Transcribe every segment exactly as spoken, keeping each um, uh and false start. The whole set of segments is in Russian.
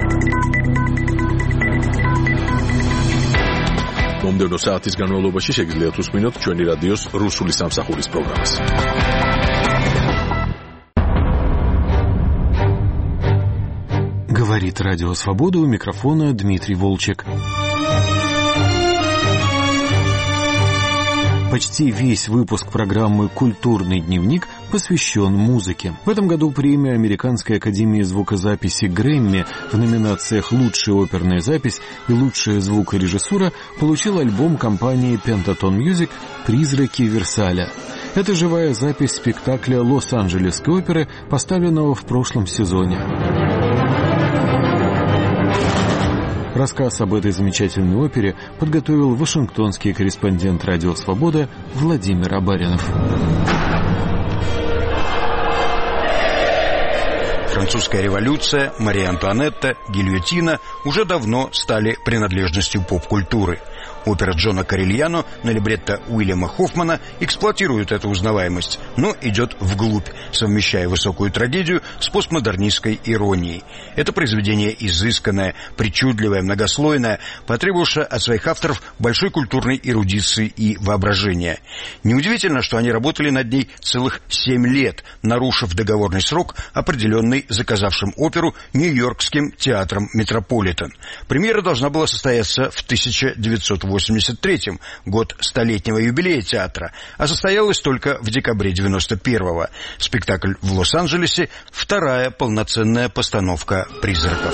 მომდევნო საათის განმავლობაში შეგიძლიათ უსმინოთ ჩვენი რადიოს რუსული სამსახურის პროგრამას. Говорит Радио Свобода, у микрофона Дмитрий Волчек. Почти весь выпуск программы «Культурный дневник» посвящен музыке. В этом году премию Американской академии звукозаписи Грэмми в номинациях «Лучшая оперная запись» и «Лучшая звукорежиссура» получил альбом компании Pentaton Music «Призраки Версаля». Это живая запись спектакля Лос-Анджелесской оперы, поставленного в прошлом сезоне. Рассказ об этой замечательной опере подготовил вашингтонский корреспондент «Радио Свобода» Владимир Абаринов. Французская революция, Мария Антуанетта, гильотина уже давно стали принадлежностью поп-культуры. Опера Джона Корельяно на либретто Уильяма Хоффмана эксплуатирует эту узнаваемость, но идет вглубь, совмещая высокую трагедию с постмодернистской иронией. Это произведение изысканное, причудливое, многослойное, потребовавшее от своих авторов большой культурной эрудиции и воображения. Неудивительно, что они работали над ней целых семь лет, нарушив договорный срок, определенный заказавшим оперу Нью-Йоркским театром Метрополитен. Премьера должна была состояться в тысяча девятьсот восемьдесят третьем, год столетнего юбилея театра, а состоялась только в декабре девяносто первого. Спектакль в Лос-Анджелесе – вторая полноценная постановка «Призраков».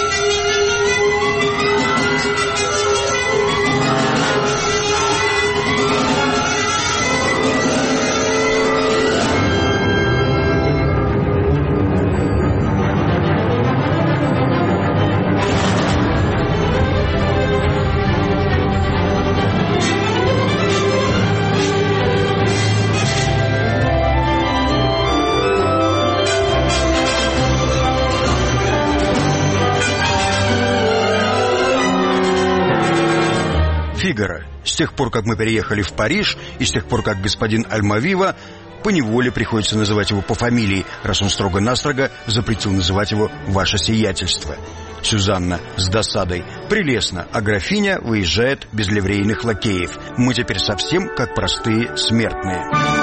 «Фигаро». С тех пор, как мы переехали в Париж, и с тех пор, как господин Альмавива, поневоле приходится называть его по фамилии, раз он строго-настрого запретил называть его «Ваше сиятельство». Сюзанна с досадой: «Прелестно, а графиня выезжает без ливрейных лакеев. Мы теперь совсем как простые смертные».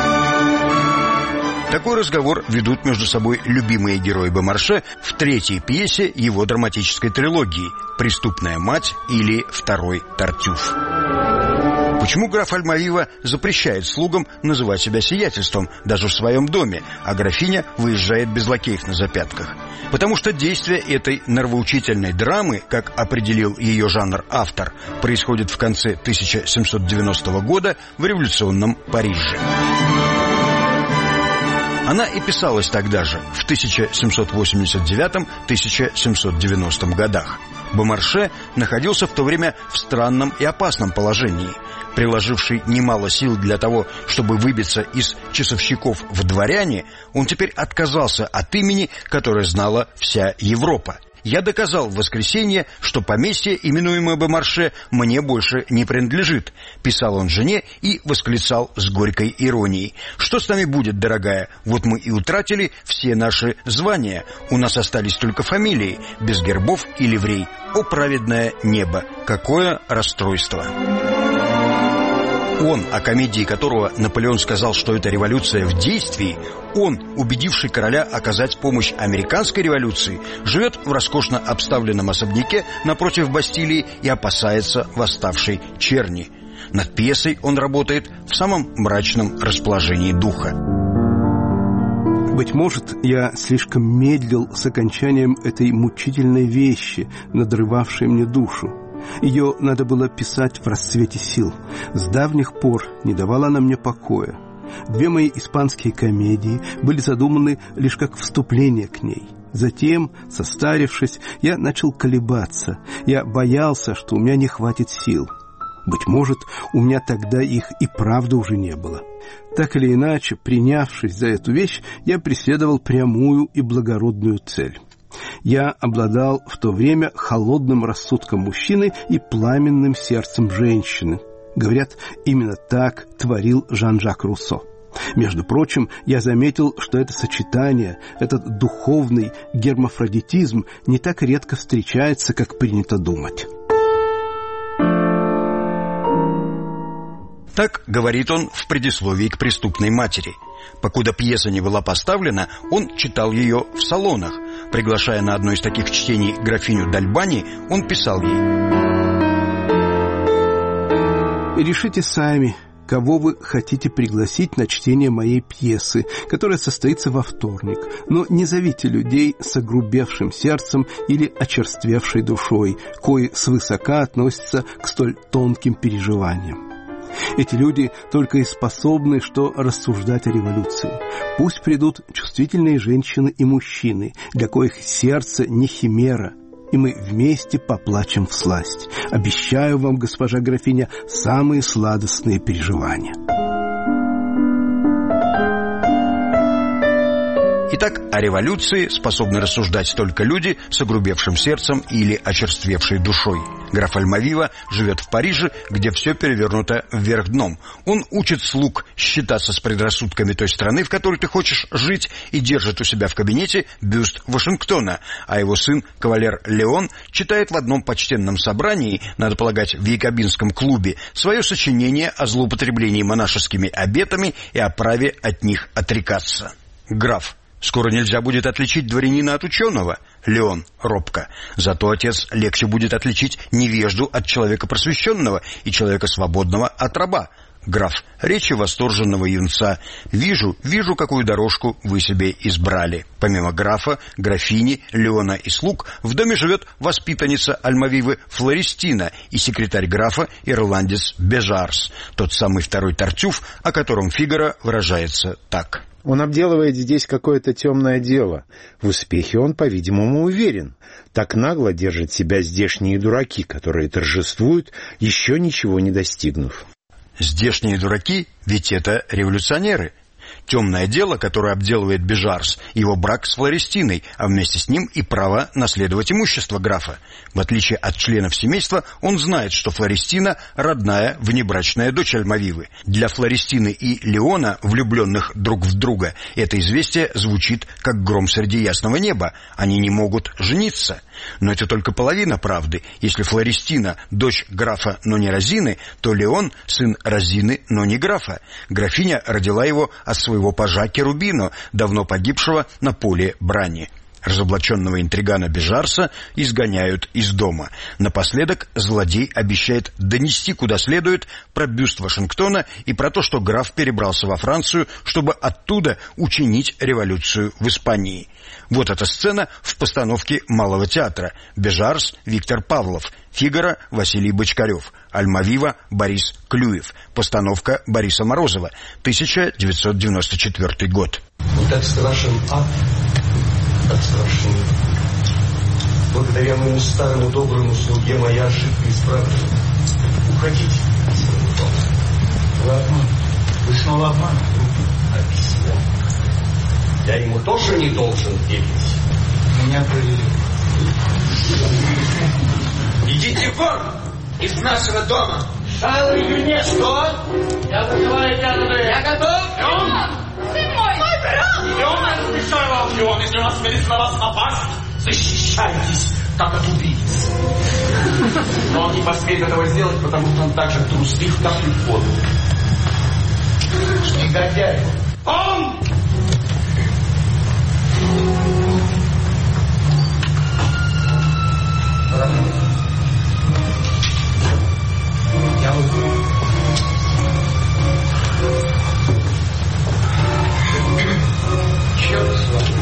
Такой разговор ведут между собой любимые герои Бомарше в третьей пьесе его драматической трилогии «Преступная мать» или «Второй Тартюф». Почему граф Альмавива запрещает слугам называть себя сиятельством даже в своем доме, а графиня выезжает без лакеев на запятках? Потому что действие этой нравоучительной драмы, как определил ее жанр автор, происходит в конце тысяча семьсот девяностого года в революционном Париже. Она и писалась тогда же, в тысяча семьсот восемьдесят девятом — тысяча семьсот девяностом годах. Бомарше находился в то время в странном и опасном положении. Приложивший немало сил для того, чтобы выбиться из часовщиков в дворяне, он теперь отказался от имени, которое знала вся Европа. «Я доказал в воскресенье, что поместье, именуемое Бомарше, мне больше не принадлежит», — писал он жене и восклицал с горькой иронией: «Что с нами будет, дорогая? Вот мы и утратили все наши звания. У нас остались только фамилии, без гербов и ливрей. О, праведное небо! Какое расстройство!» Он, о комедии которого Наполеон сказал, что это революция в действии, он, убедивший короля оказать помощь американской революции, живет в роскошно обставленном особняке напротив Бастилии и опасается восставшей черни. Над пьесой он работает в самом мрачном расположении духа. Быть может, я слишком медлил с окончанием этой мучительной вещи, надрывавшей мне душу. Ее надо было писать в расцвете сил. С давних пор не давала она мне покоя. Две мои испанские комедии были задуманы лишь как вступление к ней. Затем, состарившись, я начал колебаться. Я боялся, что у меня не хватит сил. Быть может, у меня тогда их и правда уже не было. Так или иначе, принявшись за эту вещь, я преследовал прямую и благородную цель. Я обладал в то время холодным рассудком мужчины и пламенным сердцем женщины. Говорят, именно так творил Жан-Жак Руссо. Между прочим, я заметил, что это сочетание, этот духовный гермафродитизм не так редко встречается, как принято думать. Так говорит он в предисловии к «Преступной матери». Покуда пьеса не была поставлена, он читал ее в салонах. Приглашая на одно из таких чтений графиню Д'Альбани, он писал ей: «Решите сами, кого вы хотите пригласить на чтение моей пьесы, которая состоится во вторник, но не зовите людей с огрубевшим сердцем или очерствевшей душой, кои свысока относятся к столь тонким переживаниям. Эти люди только и способны что рассуждать о революции. Пусть придут чувствительные женщины и мужчины, для коих сердце не химера, и мы вместе поплачем всласть. Обещаю вам, госпожа графиня, самые сладостные переживания». Итак, о революции способны рассуждать только люди с огрубевшим сердцем или очерствевшей душой. Граф Альмавива живет в Париже, где все перевернуто вверх дном. Он учит слуг считаться с предрассудками той страны, в которой ты хочешь жить, и держит у себя в кабинете бюст Вашингтона, а его сын, кавалер Леон, читает в одном почтенном собрании, надо полагать, в якобинском клубе, свое сочинение о злоупотреблении монашескими обетами и о праве от них отрекаться. Граф: «Скоро нельзя будет отличить дворянина от ученого». Леон робко: «Зато, отец, легче будет отличить невежду от человека просвещенного и человека свободного от раба». Граф: «Речи восторженного юнца. Вижу, вижу, какую дорожку вы себе избрали». Помимо графа, графини, Леона и слуг, в доме живет воспитанница Альмавивы Флористина и секретарь графа ирландец Бежарс, тот самый второй Тартюф, о котором Фигаро выражается так: «Он обделывает здесь какое-то темное дело. В успехе он, по-видимому, уверен. Так нагло держат себя здешние дураки, которые торжествуют, еще ничего не достигнув». Здешние дураки, ведь это революционеры. Темное дело, которое обделывает Бежарс, его брак с Флористиной, а вместе с ним и право наследовать имущество графа. В отличие от членов семейства, он знает, что Флористина – родная внебрачная дочь Альмавивы. Для Флористины и Леона, влюбленных друг в друга, это известие звучит как гром среди ясного неба. Они не могут жениться. Но это только половина правды. Если Флористина – дочь графа, но не Розины, то Леон – сын Розины, но не графа. Графиня родила его от своего пажа Керубино, давно погибшего на поле брани. Разоблаченного интригана Бежарса изгоняют из дома. Напоследок злодей обещает донести куда следует про бюст Вашингтона и про то, что граф перебрался во Францию, чтобы оттуда учинить революцию в Испании. Вот эта сцена в постановке Малого театра. Бежарс — Виктор Павлов, Фигаро — Василий Бочкарев, Альмавива — Борис Клюев, постановка Бориса Морозова, тысяча девятьсот девяносто четвёртый год. Вот так страшен ад, так страшен. Благодаря моему старому доброму слуге моя ошибка исправлена. Уходите. Вы обман. Вы снова обман. Объясняю. Я ему тоже не должен верить. Меня провели. Идите вон из нашего дома. Шалый юнец. Что? Я вызываю тебя. Я готов. Леон! Ты мой! Мой брат! Леон, я разрешаю вам, Леон, если у нас смелится на вас напасть, защищайтесь, как от убийц. Но он не посмеет этого сделать, потому что он так же труслив, как и в воду. Негодяй. Он! Я уйду. Черт с вами.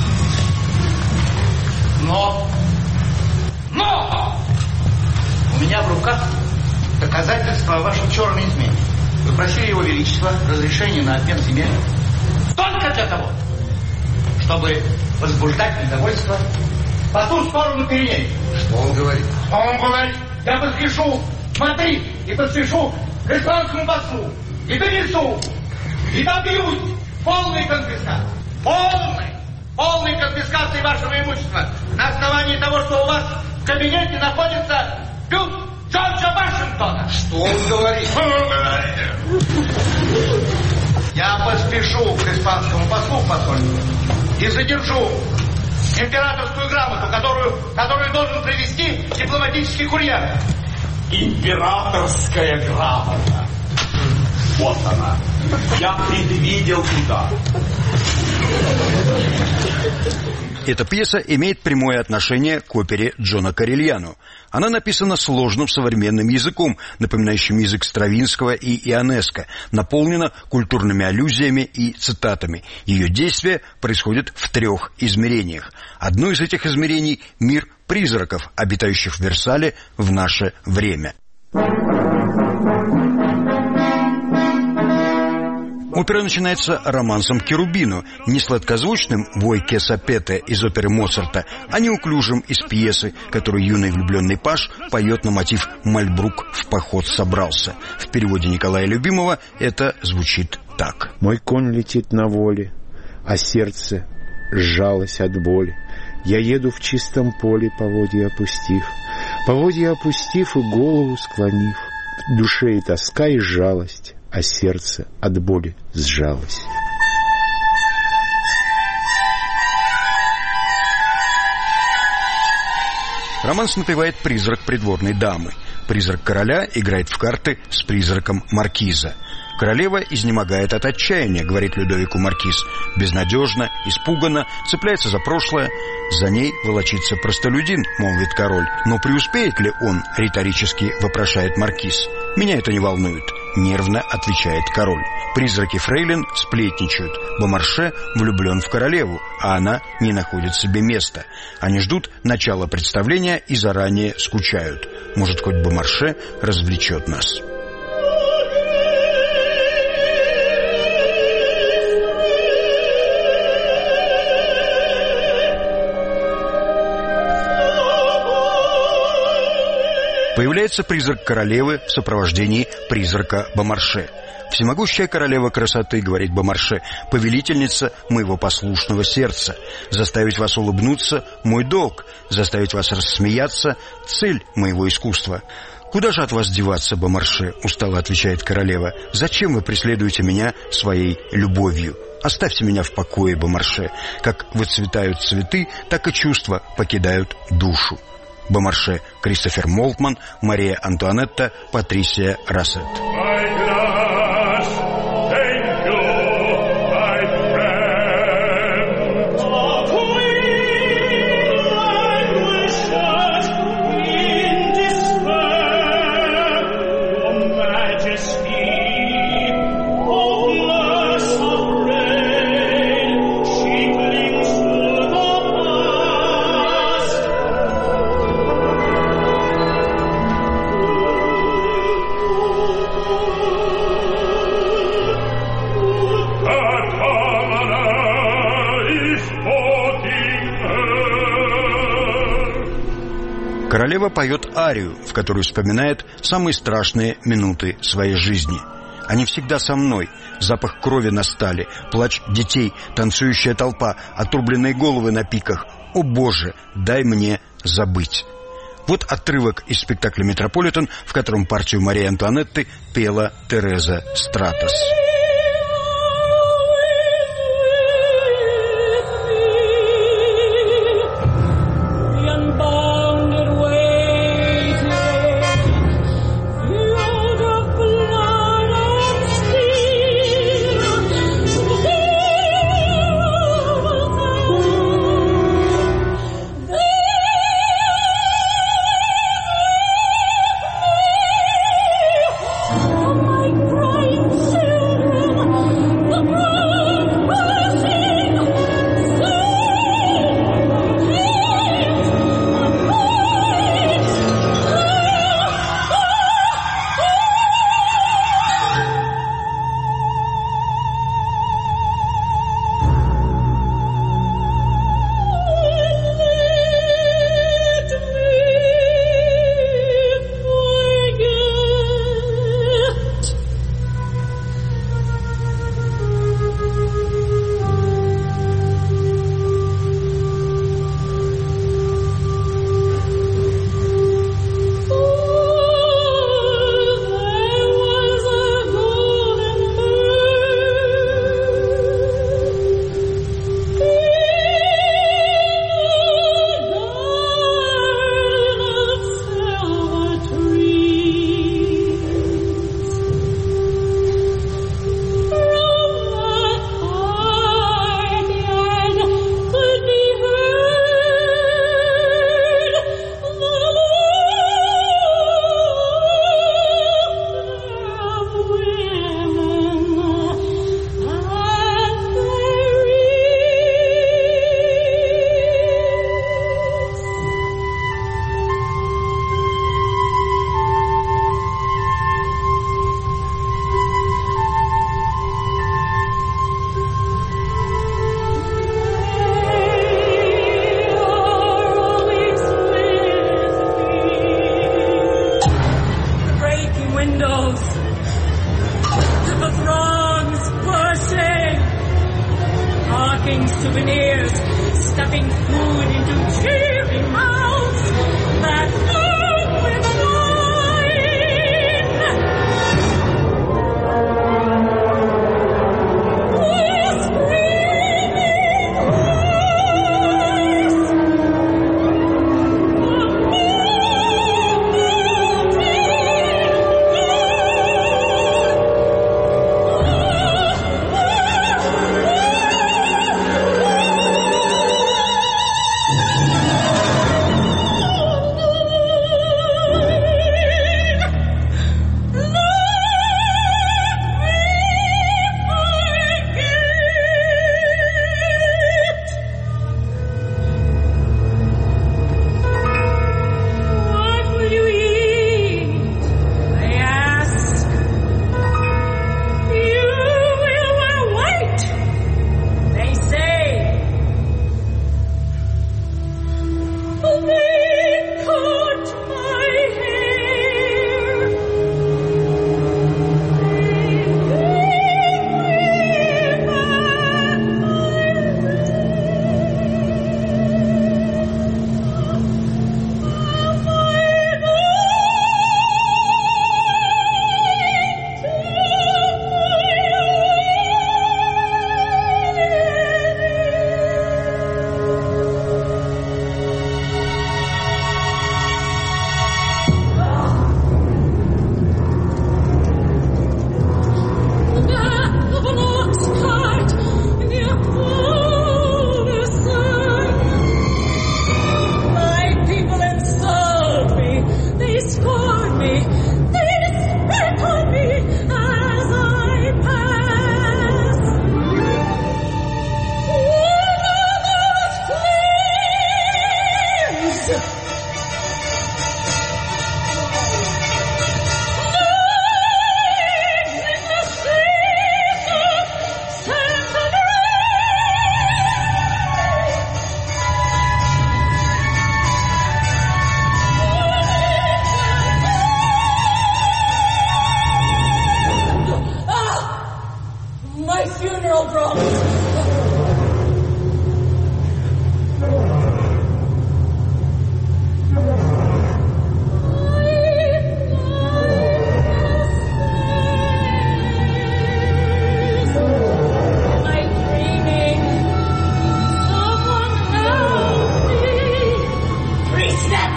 Но, но, у меня в руках доказательства о вашей черной измене. Вы просили его величества разрешения на обмен земель только для того, чтобы возбуждать недовольство по ту сторону Пиренеев. Что он говорит? Что он говорит? Я подпишу, смотри, и подпишу к испанскому послу, и донесу, и добьюсь полной конфискации. Полной, полной конфискации вашего имущества на основании того, что у вас в кабинете находится бюст Джорджа Вашингтона. Что он говорит? Что он говорит? Я поспешу к испанскому послу в посольство и задержу императорскую грамоту, которую, которую должен привезти дипломатический курьер. Императорская грамота. Вот она. Я предвидел туда. Эта пьеса имеет прямое отношение к опере Джона Корельяно. Она написана сложным современным языком, напоминающим язык Стравинского и Ионеско, наполнена культурными аллюзиями и цитатами. Ее действие происходит в трех измерениях. Одно из этих измерений – мир призраков, обитающих в Версале в наше время. Опера начинается романсом Керубино, не сладкозвучным «Вой ке сапете» из оперы Моцарта, а неуклюжим из пьесы, которую юный влюбленный паж поет на мотив «Мальбрук в поход собрался». В переводе Николая Любимого это звучит так. «Мой конь летит на воле, а сердце сжалось от боли. Я еду в чистом поле, поводья опустив, поводья опустив и голову склонив. В душе и тоска, и жалость, а сердце от боли сжалось». Романс напевает призрак придворной дамы. Призрак короля играет в карты с призраком маркиза. Королева изнемогает от отчаяния, говорит Людовику маркиз. Безнадежно, испуганно, цепляется за прошлое. За ней волочится простолюдин, молвит король. Но преуспеет ли он, риторически вопрошает маркиз. Меня это не волнует, нервно отвечает король. Призраки фрейлин сплетничают. Бомарше влюблен в королеву, а она не находит себе места. Они ждут начала представления и заранее скучают. Может, хоть Бомарше развлечет нас. Появляется призрак королевы в сопровождении призрака Бомарше. «Всемогущая королева красоты, — говорит Бомарше, — повелительница моего послушного сердца. Заставить вас улыбнуться — мой долг, заставить вас рассмеяться — цель моего искусства». «Куда же от вас деваться, Бомарше? — устало отвечает королева. — Зачем вы преследуете меня своей любовью? Оставьте меня в покое, Бомарше. Как выцветают цветы, так и чувства покидают душу». Бомарше, Кристофер Молтман, Мария Антуанетта, Патрисия Рассет. Королева поет арию, в которой вспоминает самые страшные минуты своей жизни. Они всегда со мной. Запах крови на стале, плач детей, танцующая толпа, отрубленные головы на пиках. О, Боже, дай мне забыть. Вот отрывок из спектакля «Метрополитен», в котором партию Марии Антуанетты пела Тереза Стратос. Oh, my bright children.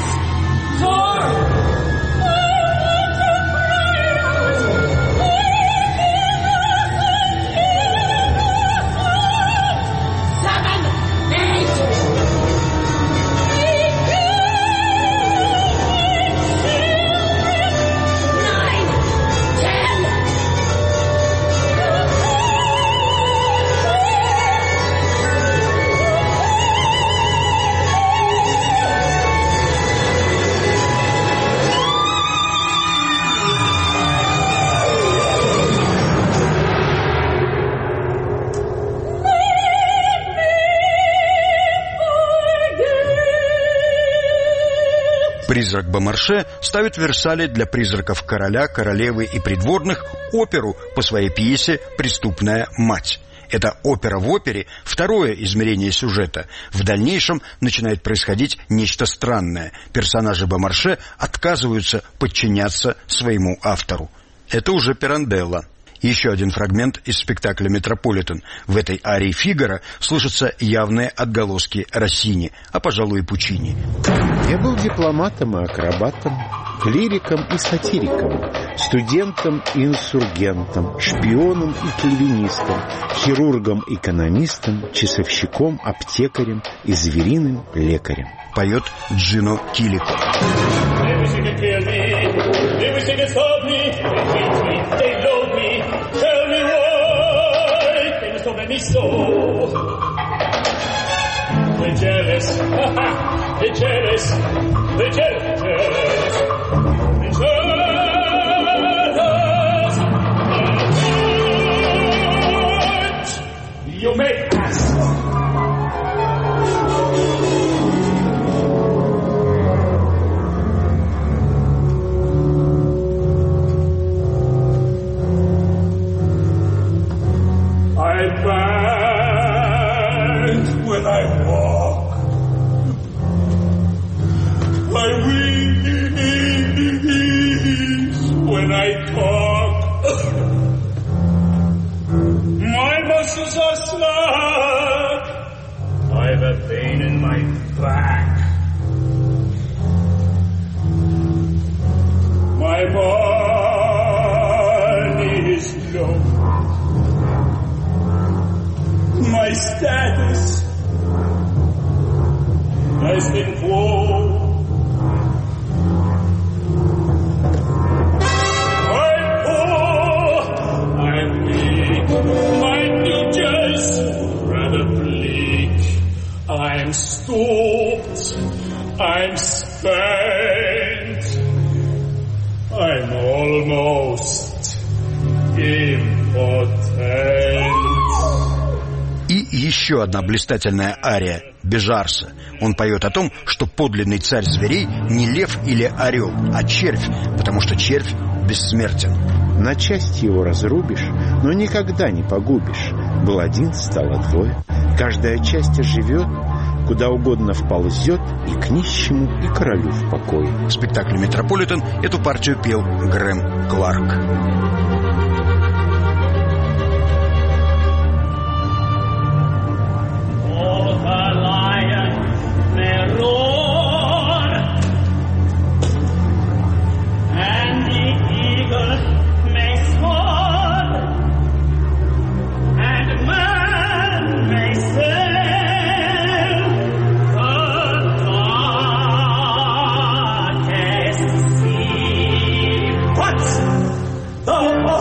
Призрак Бомарше ставит в Версале для призраков короля, королевы и придворных оперу по своей пьесе «Преступная мать». Это опера в опере, второе измерение сюжета. В дальнейшем начинает происходить нечто странное. Персонажи Бомарше отказываются подчиняться своему автору. Это уже Пиранделло. Еще один фрагмент из спектакля «Метрополитен». В этой арии Фигаро слышатся явные отголоски Россини, а, пожалуй, и Пучини. Я был дипломатом и акробатом, клириком и сатириком, студентом и инсургентом, шпионом и кальвинистом, хирургом-экономистом, часовщиком, аптекарем и звериным лекарем. Поет Джино Килико. They're jealous, they're jealous, they're jealous, they're jealous. You may ask. I bend when I walk. I wheeze when I talk. My muscles are slack. I've a pain in my back. My money is low. My status has been quo. I'm poor, I'm weak, my future's rather bleak. I'm stooped, I'm spent, I'm almost impotent. И еще одна блистательная ария Бежарса. Он поет о том, что подлинный царь зверей не лев или орел, а червь, потому что червь бессмертен. На части его разрубишь, но никогда не погубишь. Был один, стало двое. Каждая часть оживет, куда угодно вползет, и к нищему, и королю в покое. В спектакле «Метрополитен» эту партию пел Грэм Кларк. The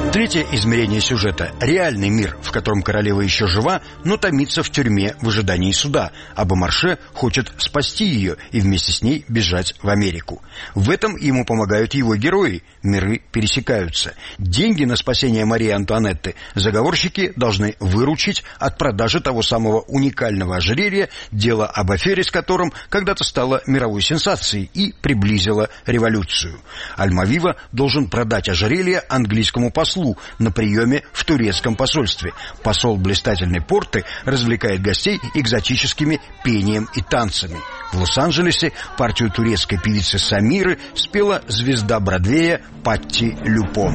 Третье измерение сюжета – реальный мир, в котором королева еще жива, но томится в тюрьме в ожидании суда, а Бомарше хочет спасти ее и вместе с ней бежать в Америку. В этом ему помогают его герои, миры пересекаются. Деньги на спасение Марии Антуанетты заговорщики должны выручить от продажи того самого уникального ожерелья, дело об афере с которым когда-то стало мировой сенсацией и приблизило революцию. Альмавива должен продать ожерелье английскому послу на приеме в турецком посольстве. Посол блистательной порты развлекает гостей экзотическими пением и танцами. В Лос-Анджелесе партию турецкой певицы Самиры спела звезда Бродвея Патти Люпон.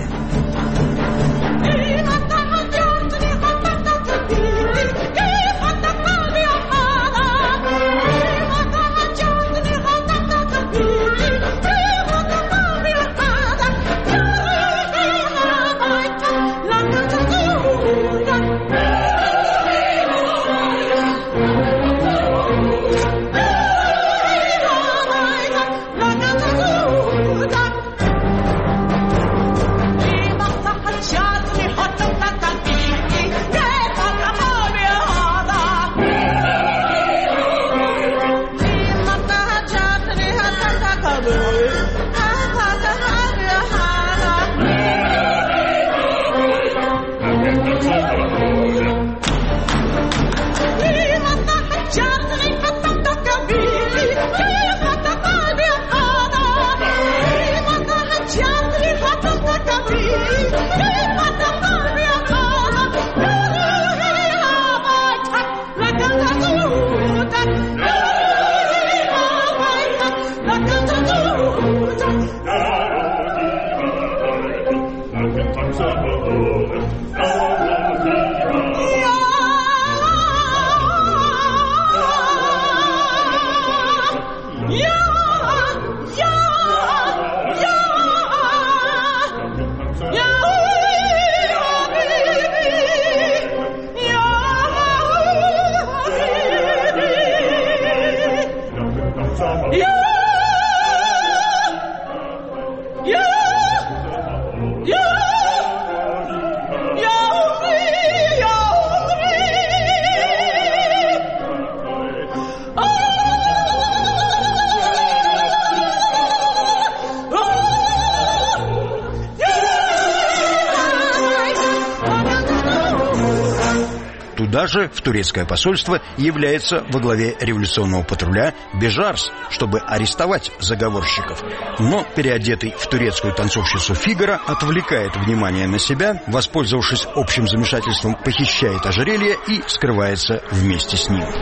Туда же, в турецкое посольство, является во главе революционного патруля Бежарс, чтобы арестовать заговорщиков. Но переодетый в турецкую танцовщицу Фигаро отвлекает внимание на себя, воспользовавшись общим замешательством, похищает ожерелье и скрывается вместе с ним.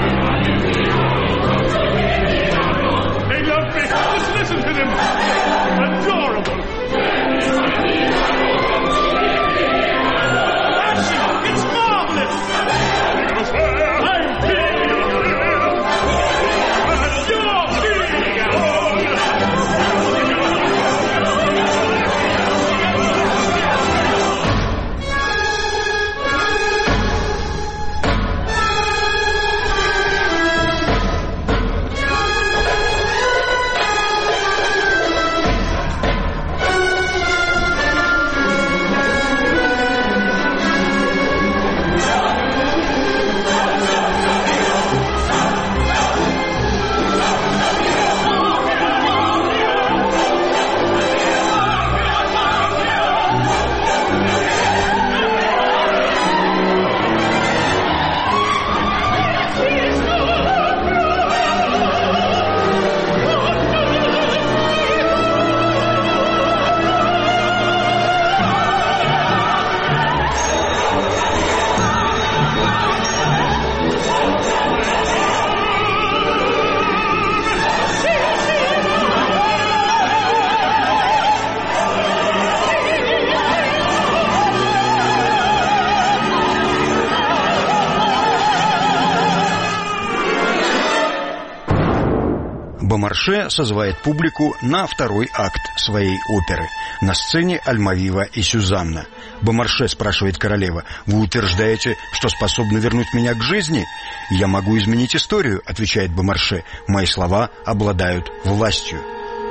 Бомарше созывает публику на второй акт своей оперы. На сцене Альмавива и Сюзанна. Бомарше спрашивает королева: «Вы утверждаете, что способны вернуть меня к жизни?» «Я могу изменить историю», — отвечает Бомарше. «Мои слова обладают властью».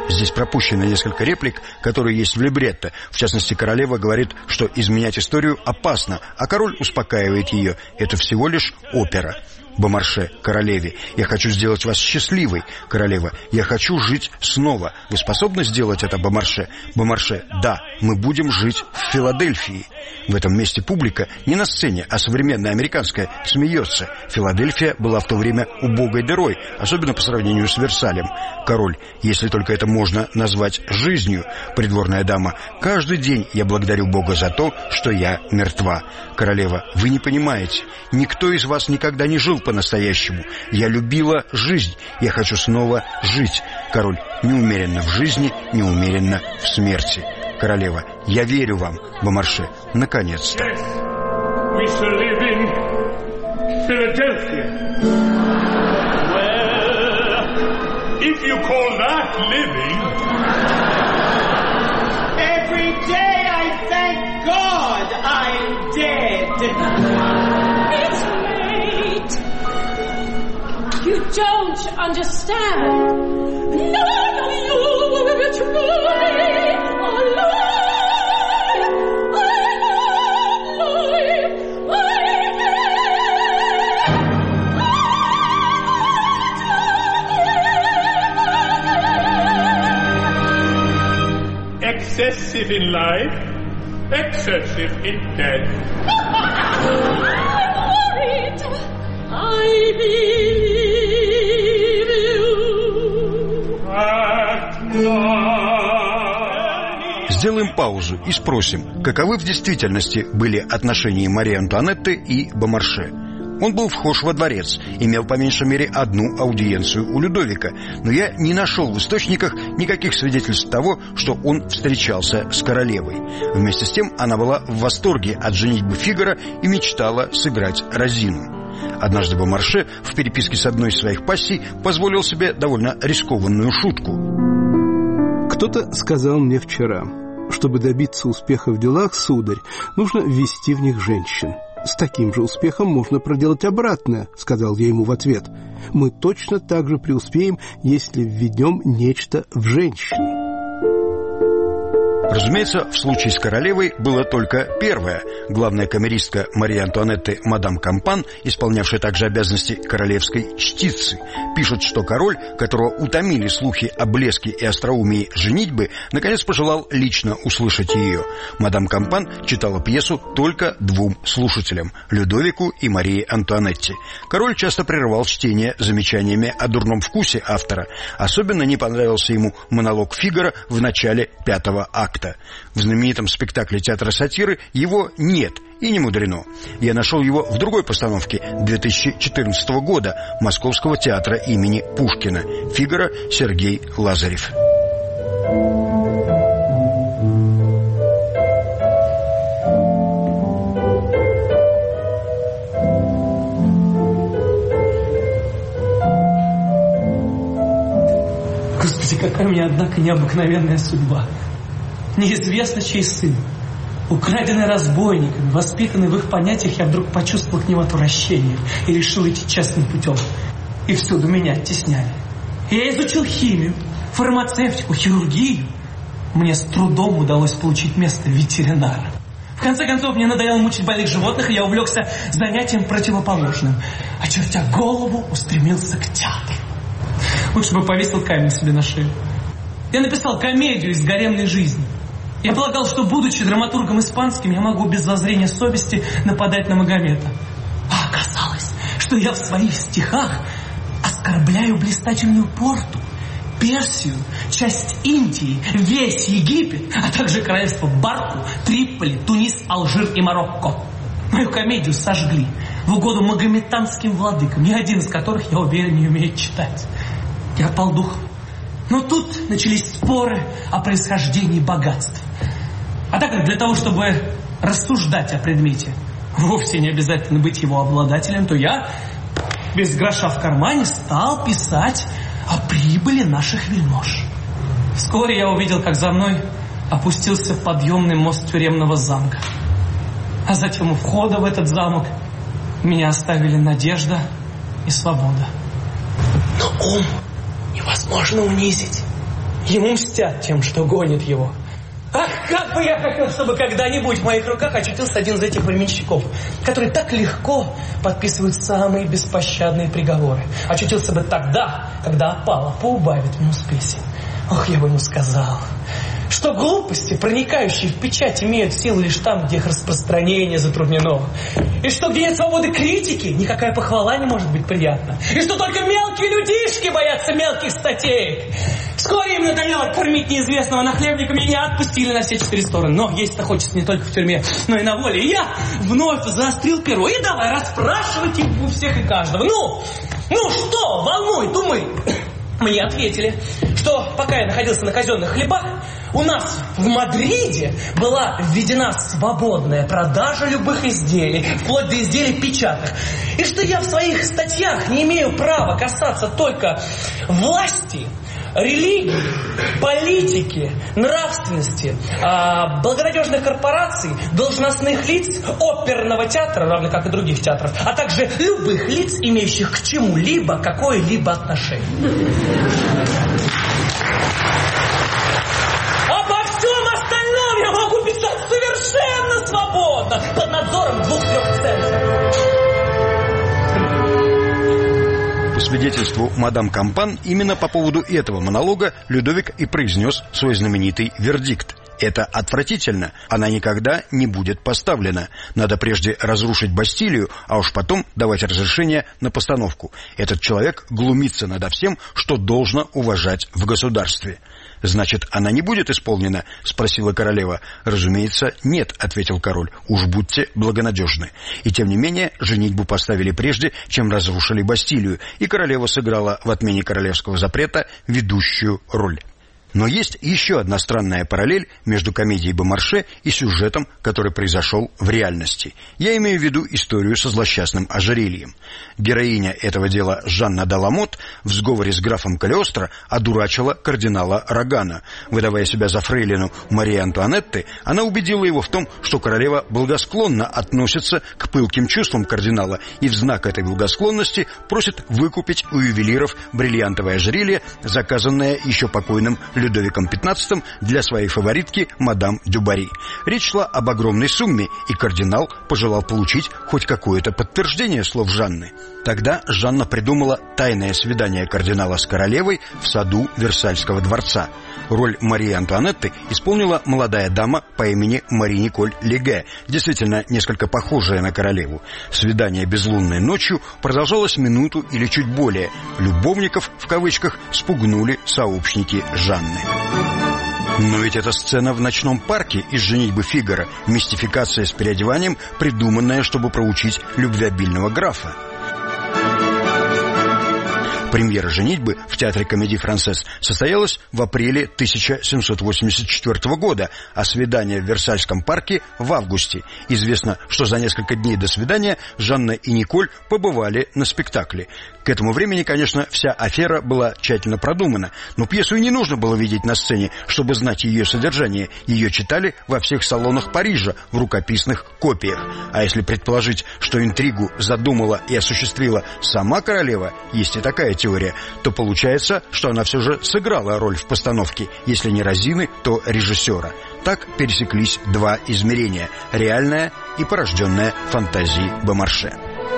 Здесь пропущено несколько реплик, которые есть в либретто. В частности, королева говорит, что изменять историю опасно, а король успокаивает ее. Это всего лишь опера. Бомарше королеве: «Я хочу сделать вас счастливой». Королева: «Я хочу жить снова». Вы способны сделать это, Бомарше? Бомарше: «Да, мы будем жить в Филадельфии». В этом месте публика не на сцене, а современная американская смеется. Филадельфия была в то время убогой дырой, особенно по сравнению с Версалем. Король: «Если только это можно назвать жизнью». Придворная дама: «Каждый день я благодарю Бога за то, что я мертва». Королева: «Вы не понимаете. Никто из вас никогда не жил по-настоящему. Я любила жизнь. Я хочу снова жить». Король: «Неумеренно в жизни, неумеренно в смерти». Королева: «Я верю вам, Бомарше, наконец-то». Yes, we shall live in Philadelphia. Well, if you call that living. Every day I thank God I'm dead. It's late. You don't understand. None of you will truly alive. Excessive in life, excessive in death. I'm worried. I believe you. At night. Сделаем паузу и спросим, каковы в действительности были отношения Марии Антуанетты и Бомарше. Он был вхож во дворец, имел по меньшей мере одну аудиенцию у Людовика, но я не нашел в источниках никаких свидетельств того, что он встречался с королевой. Вместе с тем она была в восторге от женитьбы Фигаро и мечтала сыграть Розину. Однажды Бомарше в переписке с одной из своих пассий позволил себе довольно рискованную шутку. Кто-то сказал мне вчера: чтобы добиться успеха в делах, сударь, нужно ввести в них женщин. «С таким же успехом можно проделать обратное», — сказал я ему в ответ. «Мы точно так же преуспеем, если введем нечто в женщин». Разумеется, в случае с королевой было только первое. Главная камеристка Марии Антуанетты мадам Кампан, исполнявшая также обязанности королевской чтицы, пишет, что король, которого утомили слухи о блеске и остроумии женитьбы, наконец пожелал лично услышать ее. Мадам Кампан читала пьесу только двум слушателям – Людовику и Марии Антуанетте. Король часто прерывал чтение замечаниями о дурном вкусе автора. Особенно не понравился ему монолог Фигаро в начале пятого акта. В знаменитом спектакле театра сатиры его нет, и не мудрено. Я нашел его в другой постановке две тысячи четырнадцатого года Московского театра имени Пушкина. Фигаро Сергей Лазарев. Господи, какая у меня, однако, необыкновенная судьба. Неизвестно, чей сын. Украденный разбойниками, воспитанный в их понятиях, я вдруг почувствовал к ним отвращение и решил идти честным путем. И всюду меня оттесняли. Я изучил химию, фармацевтику, хирургию. Мне с трудом удалось получить место ветеринара. В конце концов, мне надоело мучить больных животных, и я увлекся занятием противоположным. Очертя голову, устремился к театру. Лучше бы повесил камень себе на шею. Я написал комедию из гаремной жизни. Я полагал, что, будучи драматургом испанским, я могу без зазрения совести нападать на Магомета. А оказалось, что я в своих стихах оскорбляю блистательную Порту, Персию, часть Индии, весь Египет, а также королевство Барку, Триполи, Тунис, Алжир и Марокко. Мою комедию сожгли в угоду магометанским владыкам, ни один из которых, я уверен, не умеет читать. Я пал духом. Но тут начались споры о происхождении богатств. А так как для того, чтобы рассуждать о предмете, вовсе не обязательно быть его обладателем, то я без гроша в кармане стал писать о прибыли наших вельмож. Вскоре я увидел, как за мной опустился подъемный мост тюремного замка. А затем у входа в этот замок меня оставили надежда и свобода. Но ум невозможно унизить. Ему мстят тем, что гонит его. Ах, как бы я хотел, чтобы когда-нибудь в моих руках очутился один из этих временщиков, которые так легко подписывают самые беспощадные приговоры. Очутился бы тогда, когда опала поубавит ему спеси. Ох, я бы ему сказал, что глупости, проникающие в печать, имеют силу лишь там, где их распространение затруднено. И что где нет свободы критики, никакая похвала не может быть приятна. И что только мелкие людишки боятся мелких статей. Вскоре им надоело кормить неизвестного нахлебника, меня отпустили на все четыре стороны. Но есть-то хочется не только в тюрьме, но и на воле. И я вновь заострил перо и давай расспрашивать их у всех и каждого. Ну, ну что, волнуй, думай. Мне ответили, что пока я находился на казенных хлебах, у нас в Мадриде была введена свободная продажа любых изделий, вплоть до изделий печатных. И что я в своих статьях не имею права касаться только власти, религии, политики, нравственности, а, благонадежных корпораций, должностных лиц, оперного театра, равно как и других театров, а также любых лиц, имеющих к чему-либо какое-либо отношение. Обо всем остальном я могу писать совершенно свободно, под надзором двух-трех центров. По свидетельству мадам Кампан, именно по поводу этого монолога Людовик и произнес свой знаменитый вердикт. Это отвратительно, она никогда не будет поставлена. Надо прежде разрушить Бастилию, а уж потом давать разрешение на постановку. Этот человек глумится надо всем, что должно уважать в государстве. «Значит, она не будет исполнена?» — спросила королева. «Разумеется, нет», — ответил король. «Уж будьте благонадежны». И тем не менее, женитьбу поставили прежде, чем разрушили Бастилию, и королева сыграла в отмене королевского запрета ведущую роль. Но есть еще одна странная параллель между комедией Бомарше и сюжетом, который произошел в реальности. Я имею в виду историю со злосчастным ожерельем. Героиня этого дела Жанна де Ламот в сговоре с графом Калиостро одурачила кардинала Рогана. Выдавая себя за фрейлину Марии Антуанетты, она убедила его в том, что королева благосклонно относится к пылким чувствам кардинала и в знак этой благосклонности просит выкупить у ювелиров бриллиантовое ожерелье, заказанное еще покойным Людовиком пятнадцатым для своей фаворитки мадам Дюбари. Речь шла об огромной сумме, и кардинал пожелал получить хоть какое-то подтверждение слов Жанны. Тогда Жанна придумала тайное свидание кардинала с королевой в саду Версальского дворца. Роль Марии Антуанетты исполнила молодая дама по имени Мари Николь Леге, действительно несколько похожая на королеву. Свидание безлунной ночью продолжалось минуту или чуть более. Любовников, в кавычках, спугнули сообщники Жанны. Но ведь эта сцена в ночном парке из «Женитьбы Фигаро», мистификация с переодеванием, придуманная, чтобы проучить любвеобильного графа. Премьера «Женитьбы» в театре Комедии Франсес состоялась в апреле тысяча семьсот восемьдесят четвёртого года, а свидание в Версальском парке в августе. Известно, что за несколько дней до свидания Жанна и Николь побывали на спектакле. К этому времени, конечно, вся афера была тщательно продумана, но пьесу и не нужно было видеть на сцене, чтобы знать ее содержание. Ее читали во всех салонах Парижа в рукописных копиях. А если предположить, что интригу задумала и осуществила сама королева, есть и такая теория, то получается, что она все же сыграла роль в постановке, если не Розины, то режиссера. Так пересеклись два измерения – реальное и порожденное фантазией Бомарше.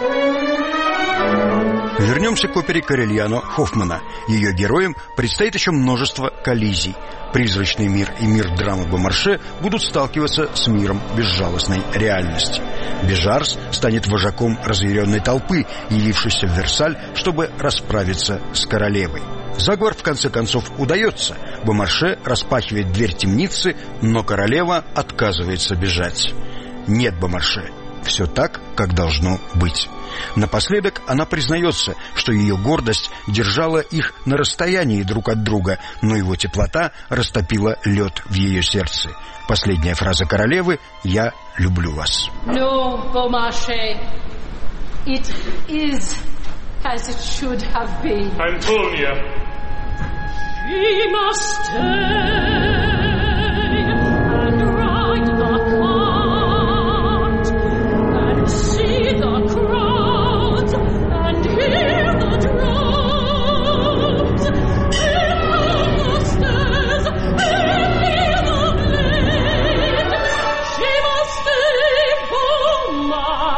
Вернемся к опере Корельяно Хоффмана. Ее героям предстоит еще множество коллизий. Призрачный мир и мир драмы Бомарше будут сталкиваться с миром безжалостной реальности. Бежарс станет вожаком разъяренной толпы, явившейся в Версаль, чтобы расправиться с королевой. Заговор в конце концов удается. Бомарше распахивает дверь темницы, но королева отказывается бежать. Нет, Бомарше, все так, как должно быть. Напоследок она признается, что ее гордость держала их на расстоянии друг от друга, но его теплота растопила лед в ее сердце. Последняя фраза королевы «Я люблю вас». No, Beaumarchais, it is as it should have been. Antonia. She must stay and ride the cart and see the crowds and hear the drums. She must stay.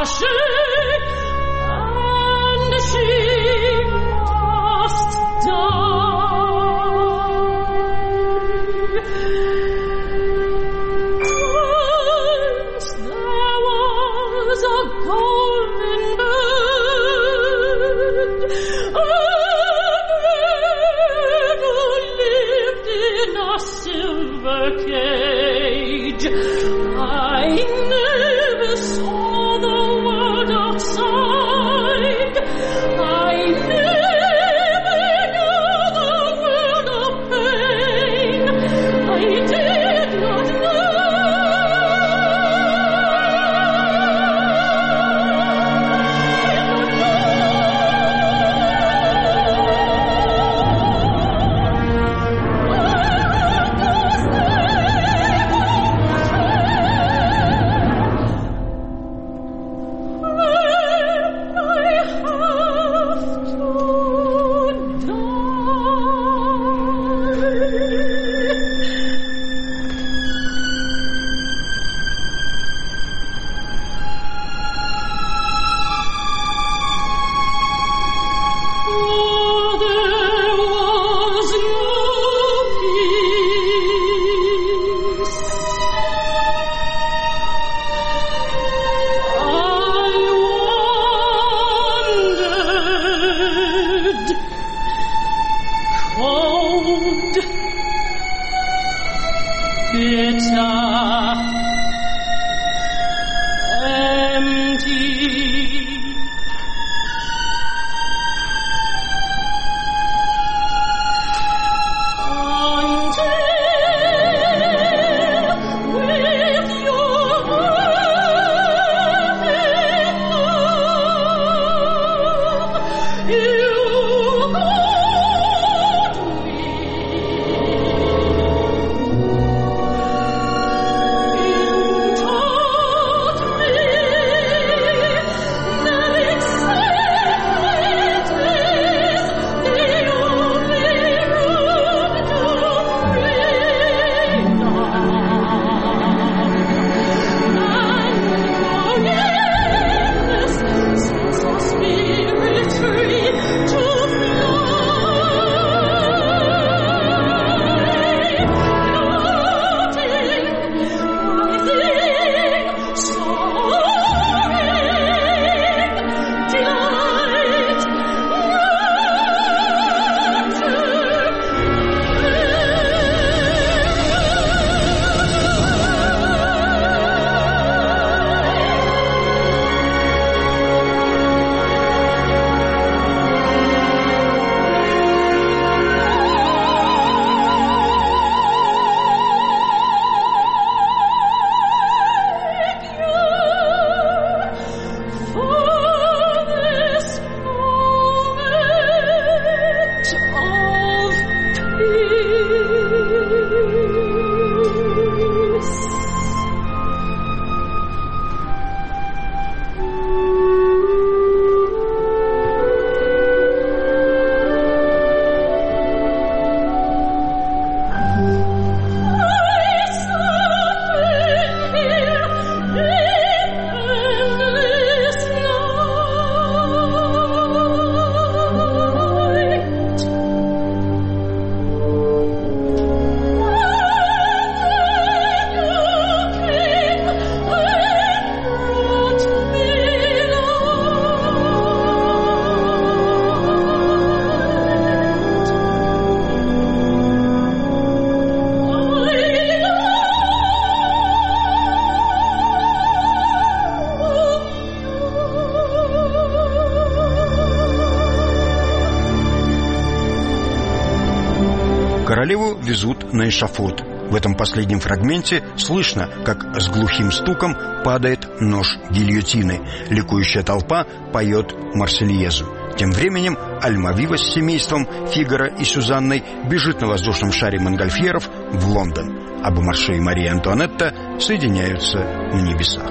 Королеву везут на эшафот. В этом последнем фрагменте слышно, как с глухим стуком падает нож гильотины. Ликующая толпа поет Марсельезу. Тем временем Альмавива с семейством Фигаро и Сюзанной бежит на воздушном шаре Монгольфьеров в Лондон, а Бомарше и Мария Антуанетта соединяются на небесах.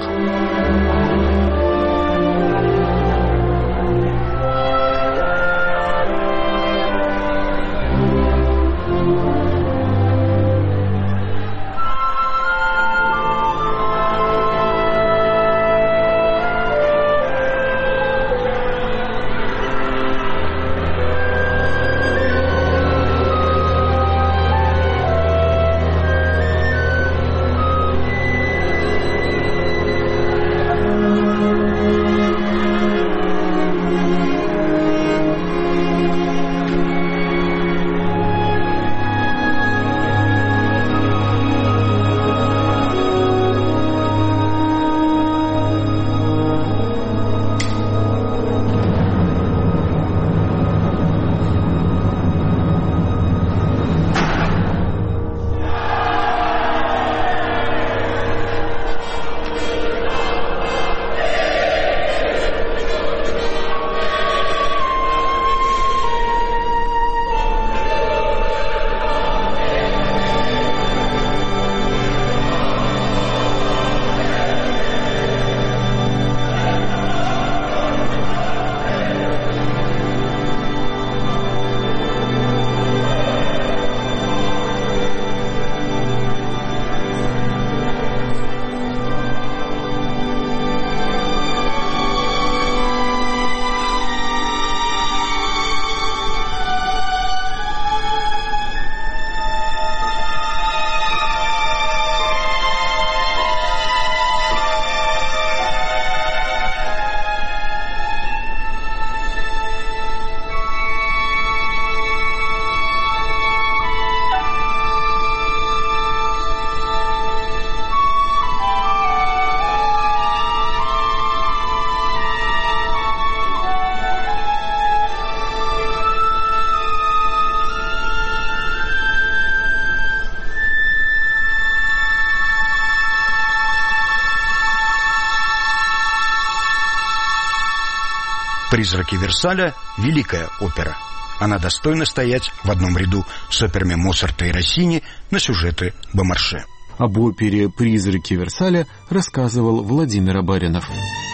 «Призраки Версаля» — великая опера. Она достойна стоять в одном ряду с операми Моцарта и Россини на сюжеты Бомарше. Об опере «Призраки Версаля» рассказывал Владимир Абаринов.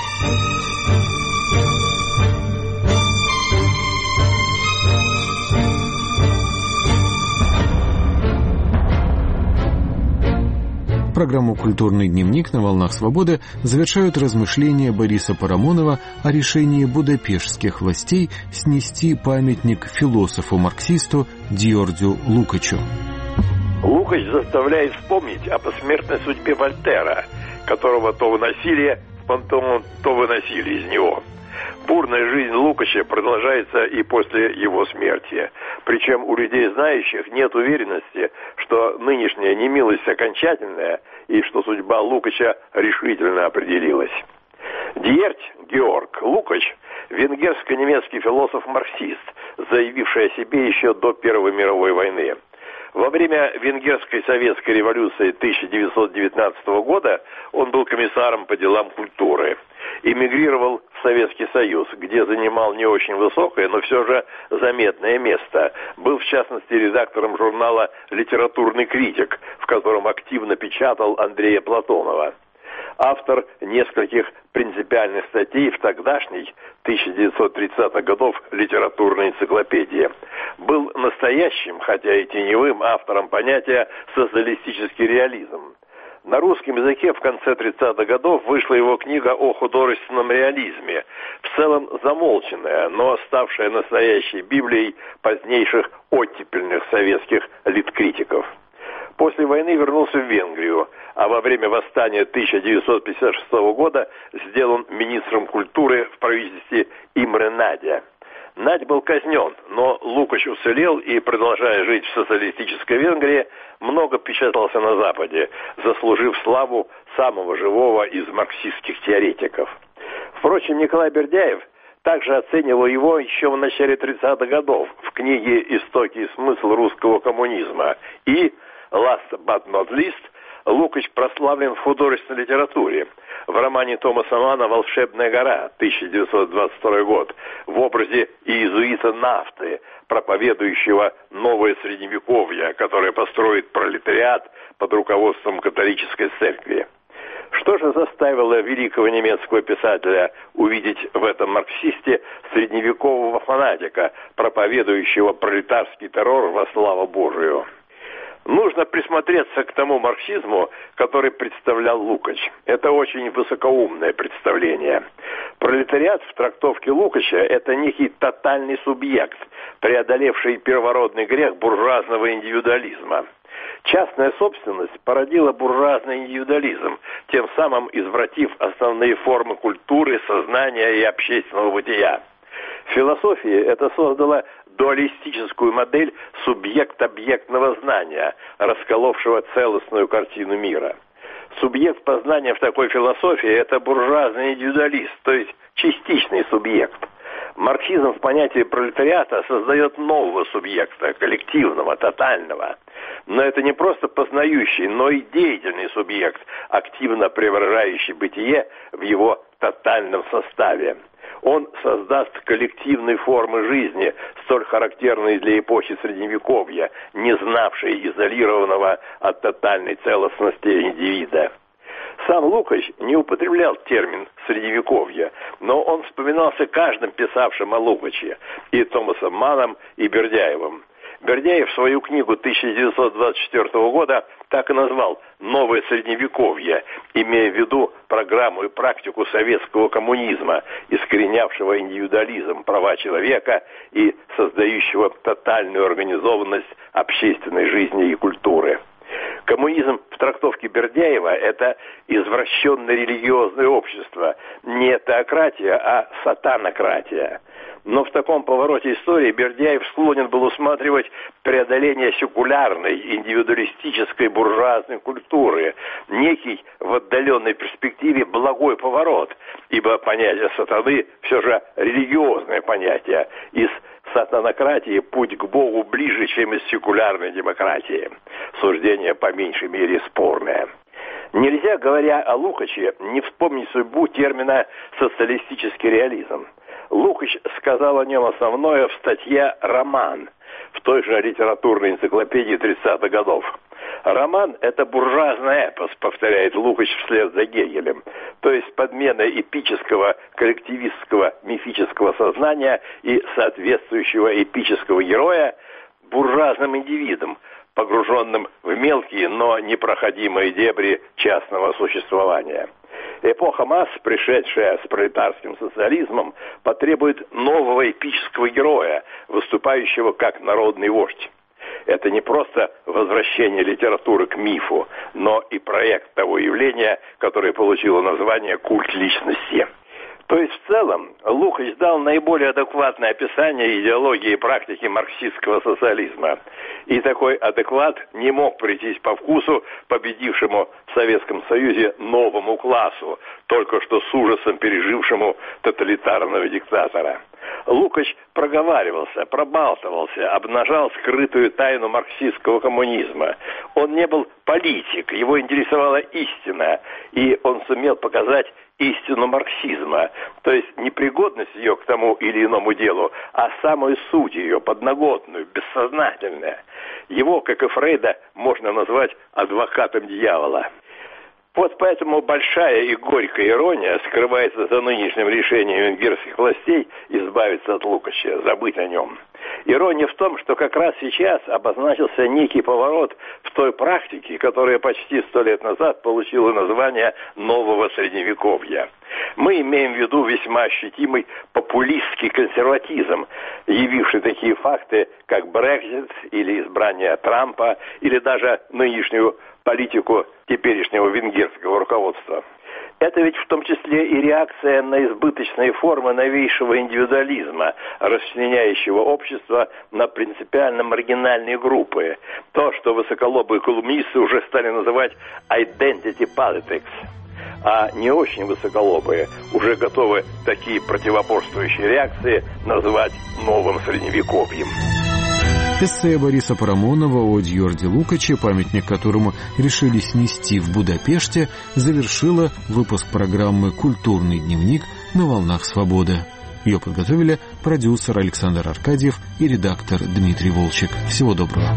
Программу «Культурный дневник» на «Волнах Свободы» завершают размышления Бориса Парамонова о решении будапештских властей снести памятник философу-марксисту Дьордю Лукачу. Лукач заставляет вспомнить о посмертной судьбе Вольтера, которого то выносили в пантеон, то выносили из него. Бурная жизнь Лукача продолжается и после его смерти. Причем у людей знающих нет уверенности, что нынешняя немилость окончательная и что судьба Лукача решительно определилась. Дьерть Георг Лукач – венгерско-немецкий философ-марксист, заявивший о себе еще до Первой мировой войны. Во время Венгерской советской революции тысяча девятьсот девятнадцатого года он был комиссаром по делам культуры. Эмигрировал в Советский Союз, где занимал не очень высокое, но все же заметное место. Был, в частности, редактором журнала «Литературный критик», в котором активно печатал Андрея Платонова. Автор нескольких принципиальных статей в тогдашней тысяча девятьсот тридцатых годов литературной энциклопедии. Был настоящим, хотя и теневым, автором понятия «социалистический реализм». На русском языке в конце тридцатых годов вышла его книга о художественном реализме, в целом замолченная, но ставшая настоящей Библией позднейших оттепельных советских литкритиков. После войны вернулся в Венгрию, а во время восстания тысяча девятьсот пятьдесят шестого года сделан министром культуры в правительстве Имре Надя. Надь был казнен, но Лукач уцелел и, продолжая жить в социалистической Венгрии, много печатался на Западе, заслужив славу самого живого из марксистских теоретиков. Впрочем, Николай Бердяев также оценивал его еще в начале тридцатых годов в книге «Истоки и смысл русского коммунизма» и «Last but not least» Лукач прославлен в художественной литературе. В романе Томаса Манна «Волшебная гора» тысяча девятьсот двадцать второй год в образе иезуита Нафты, проповедующего новое средневековье, которое построит пролетариат под руководством католической церкви. Что же заставило великого немецкого писателя увидеть в этом марксисте средневекового фанатика, проповедующего пролетарский террор во славу Божию? Нужно присмотреться к тому марксизму, который представлял Лукач. Это очень высокоумное представление. Пролетариат в трактовке Лукача – это некий тотальный субъект, преодолевший первородный грех буржуазного индивидуализма. Частная собственность породила буржуазный индивидуализм, тем самым извратив основные формы культуры, сознания и общественного бытия. Философия это создала дуалистическую модель субъект-объектного знания, расколовшего целостную картину мира. Субъект познания в такой философии – это буржуазный индивидуалист, то есть частичный субъект. Марксизм в понятии пролетариата создает нового субъекта, коллективного, тотального. Но это не просто познающий, но и деятельный субъект, активно преображающий бытие в его тотальном составе. Он создаст коллективные формы жизни, столь характерные для эпохи Средневековья, не знавшей изолированного от тотальной целостности индивида. Сам Лукач не употреблял термин «средневековье», но он вспоминался каждым писавшим о Лукаче, и Томасом Манном, и Бердяевым. Бердяев свою книгу тысяча девятьсот двадцать четвёртого года так и назвал «Новое средневековье», имея в виду программу и практику советского коммунизма, искоренявшего индивидуализм, права человека и создающего тотальную организованность общественной жизни и культуры. Коммунизм в трактовке Бердяева – это извращенное религиозное общество, не теократия, а сатанократия. Но в таком повороте истории Бердяев склонен был усматривать преодоление секулярной, индивидуалистической буржуазной культуры, некий в отдаленной перспективе благой поворот, ибо понятие сатаны все же религиозное понятие. Из сатанократии путь к Богу ближе, чем из секулярной демократии. Суждение по меньшей мере спорное. Нельзя, говоря о Лукаче, не вспомнить судьбу термина «социалистический реализм». Лукач сказал о нем основное в статье «Роман» в той же литературной энциклопедии тридцатых годов. Роман – это буржуазный эпос, повторяет Лукач вслед за Гегелем, то есть подмена эпического, коллективистского, мифического сознания и соответствующего эпического героя буржуазным индивидом, погруженным в мелкие, но непроходимые дебри частного существования. Эпоха масс, пришедшая с пролетарским социализмом, потребует нового эпического героя, выступающего как народный вождь. Это не просто возвращение литературы к мифу, но и проект того явления, которое получило название «Культ личности». То есть, в целом, Лукач дал наиболее адекватное описание идеологии и практики марксистского социализма. И такой адекват не мог прийтись по вкусу победившему в Советском Союзе новому классу, только что с ужасом пережившему тоталитарного диктатора. Лукач проговаривался, пробалтывался, обнажал скрытую тайну марксистского коммунизма. Он не был политик, его интересовала истина, и он сумел показать истину марксизма, то есть не пригодность ее к тому или иному делу, а самую суть ее, подноготную, бессознательную. Его, как и Фрейда, можно назвать адвокатом дьявола. Вот поэтому большая и горькая ирония скрывается за нынешним решением венгерских властей избавиться от Лукача, забыть о нем. Ирония в том, что как раз сейчас обозначился некий поворот в той практике, которая почти сто лет назад получила название нового средневековья. Мы имеем в виду весьма ощутимый популистский консерватизм, явивший такие факты, как Брексит или избрание Трампа, или даже нынешнюю политику теперешнего венгерского руководства. Это ведь в том числе и реакция на избыточные формы новейшего индивидуализма, расчленяющего общество на принципиально маргинальные группы. То, что высоколобые колумнисты уже стали называть identity politics. А не очень высоколобые уже готовы такие противоборствующие реакции назвать новым средневековьем. Эссе Бориса Парамонова о Эдьюарде Лукаче, памятник которому решили снести в Будапеште, завершила выпуск программы «Культурный дневник» на волнах свободы. Ее подготовили продюсер Александр Аркадьев и редактор Дмитрий Волчек. Всего доброго.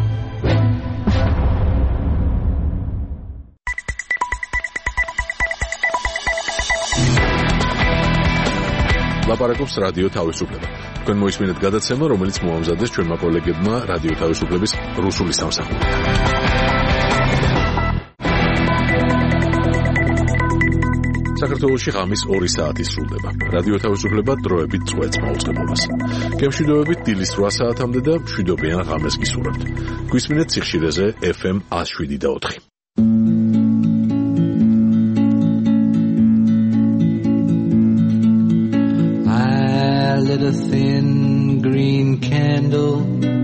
ლაპარაკობს რადიო თავისუფლება. თქვენ მოისმინეთ გადაცემა, რომელიც მოამზადეს ჩვენმა კოლეგებმა რადიო თავისუფლების რუსული სამსახური. საქართველოში ღამის ორი საათი სრულდება. რადიო თავისუფლება დროებით წვეთს მაუწყებლობას. გემშვიდობებით დილის რვა საათამდე და მშვიდობიან ღამეს გისურვებთ. გვისმინეთ სიხშირეზე ეფ ემ one oh seven point four. Lit a thin green candle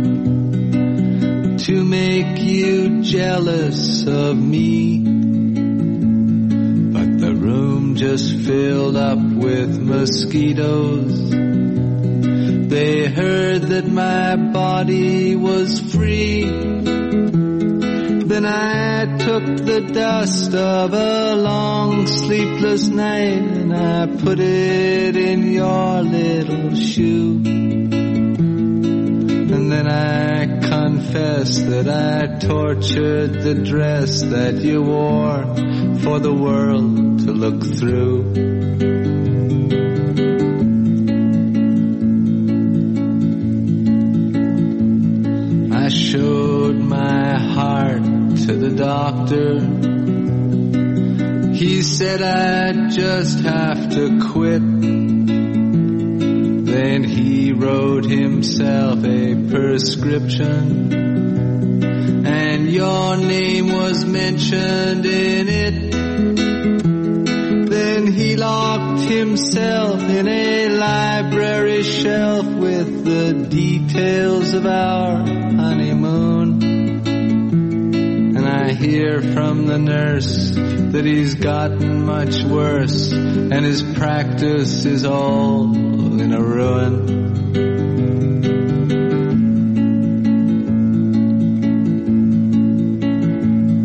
to make you jealous of me, but the room just filled up with mosquitoes. They heard that my body was free. Then I took the dust of a long sleepless night and I put it in your little shoe. And then I confess that I tortured the dress that you wore for the world to look through. I showed my heart to the doctor. He said I'd just have to quit. Then he wrote himself a prescription, and your name was mentioned in it. Then he locked himself in a library shelf with the details of our honeymoon. I hear from the nurse that he's gotten much worse and his practice is all in a ruin.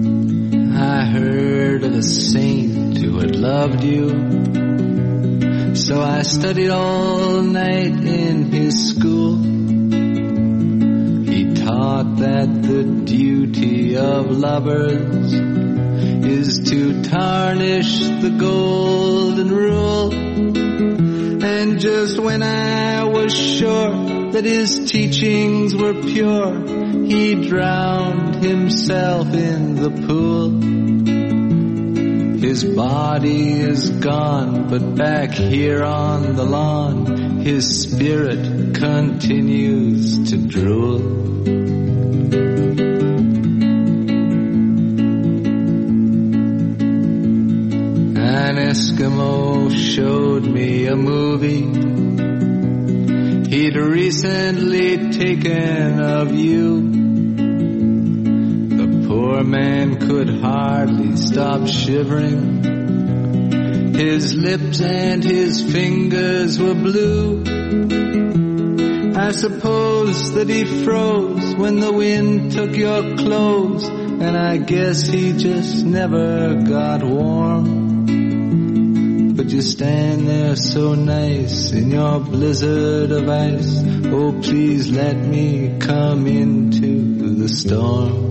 I heard of a saint who had loved you, So I studied all night in his school. He taught that the duty of lovers is to tarnish the golden rule. And just when I was sure that his teachings were pure, he drowned himself in the pool. His body is gone, but back here on the lawn, his spirit continues to drool. An Eskimo showed me a movie he'd recently taken of you. The poor man could hardly stop shivering. His lips and his fingers were blue. I suppose that he froze when the wind took your clothes, and I guess he just never got warm. But you stand there so nice in your blizzard of ice. Oh, please let me come into the storm.